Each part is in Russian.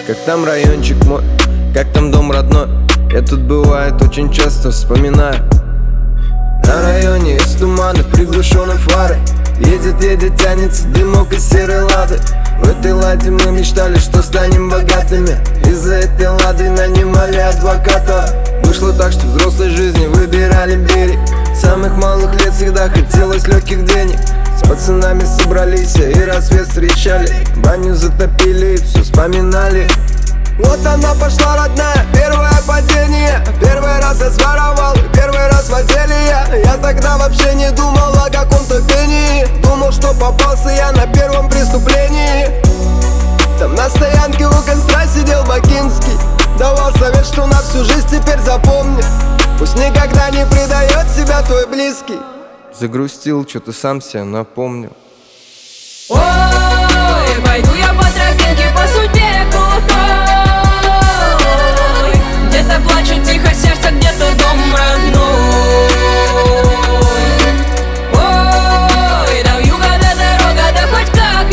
Как там райончик мой, как там дом родной. Я тут бывает очень часто вспоминаю. На районе из тумана приглушенной фары едет, тянется дымок из серой лады. В этой ладе мы мечтали, что станем богатыми. Из-за этой лады нанимали адвоката. Вышло так, что в взрослой жизни выбирали берег. С самых малых лет всегда хотелось легких денег. С пацанами собрались и рассвет встречали. Баню затопили и все вспоминали. Вот она пошла, родная, первое падение. Первый раз я своровал, первый раз в отделе я тогда вообще не думал о каком-то пении. Думал, что попался я на первом преступлении. Там на стоянке у костра сидел Бакинский. Давал совет, что на всю жизнь теперь запомни. Пусть никогда не предает себя твой близкий. Загрустил, что-то сам себе напомнил. Ой, пойду я по тропинке по судьбе крутой. Где-то плачет тихо сердце, где-то дом родной. Ой, до юга до дорога, да хоть как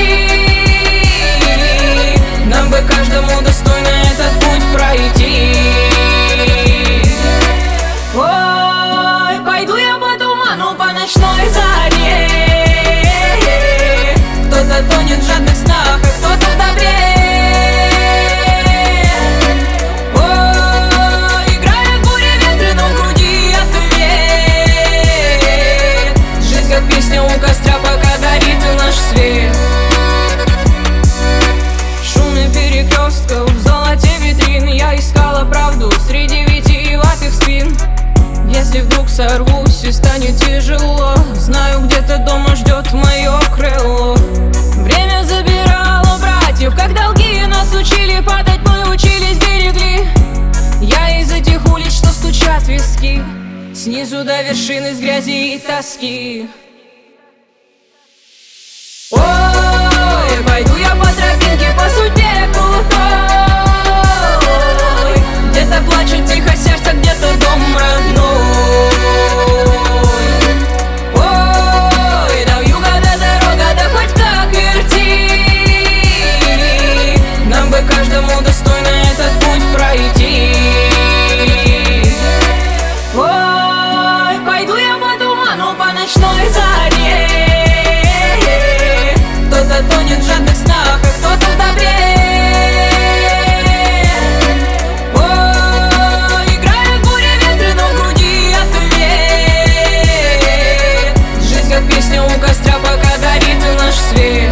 верти. Нам бы каждому достойно этот путь пройти. Ой, пойду я по туману, по ночной заре. Кто-то тонет в жадных снах, а кто-то добрее. Ой, играют бури ветры, но в груди ответ. Жизнь как песня у костра, пока горит наш свет. В шуме перекрестков, в золоте витрин я искала правду среди витиеватых спин. Если вдруг сорвусь и станет тяжело, знаю, где-то дома ждет мое крыло. Время забирало братьев, как долги нас учили падать, мы учились, берегли. Я из этих улиц, что стучат виски, снизу до вершины с грязи и тоски. Ой, пойду я по тропинке по судьбе крутой. Где-то плачет тихо сердце, где-то дом родной. Ой, до юга до дорога, да хоть как верти. Нам бы каждому достойно этот путь пройти. Ой, пойду я по туману, по ночной заре. Кто-то тонет в жадных снах, а кто-то добрее. Ой, играют бури ветры, но в груди ответ. Жизнь как песня у костра, пока горит наш свет.